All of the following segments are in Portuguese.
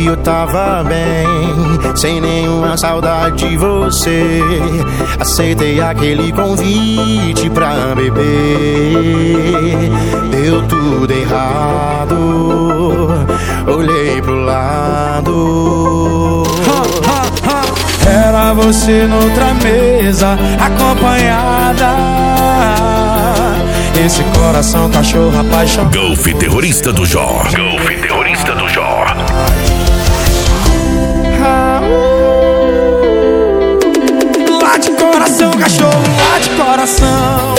eu tava bem, sem nenhuma saudade de você. Aceitei aquele convite pra beber. Deu tudo errado, olhei pro lado. Era você noutra mesa, acompanhada. Esse coração cachorro apaixonado. Golf Terrorista do Jor. Golf Terrorista do Jor. Late coração, cachorro, late coração.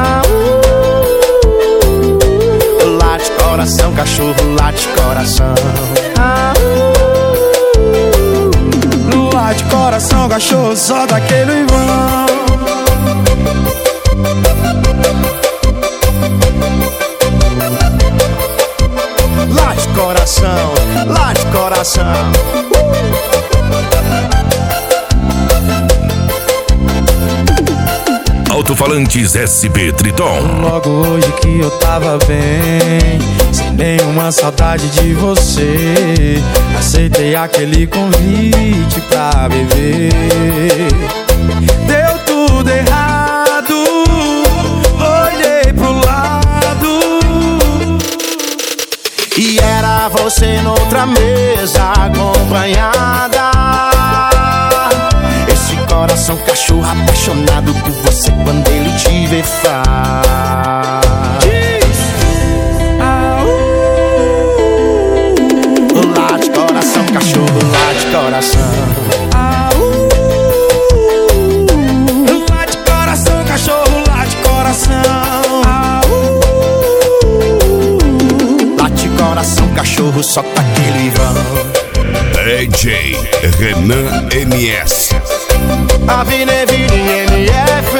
Late coração, cachorro, late coração. Late coração, cachorro, só daquele vão. Late coração, late coração. Alto-falantes SB Triton. Logo hoje que eu tava bem, sem nenhuma saudade de você. Aceitei aquele convite pra beber. Deu tudo errado, olhei pro lado. E era você noutra mesa, acompanhada. Esse coração cachorro apaixonado por você quando ele te vê faz. Late coração, cachorro, late coração. Late coração, cachorro, late coração. Late coração, cachorro, só tá aquele vão. DJ Renan MS. Avenida MF.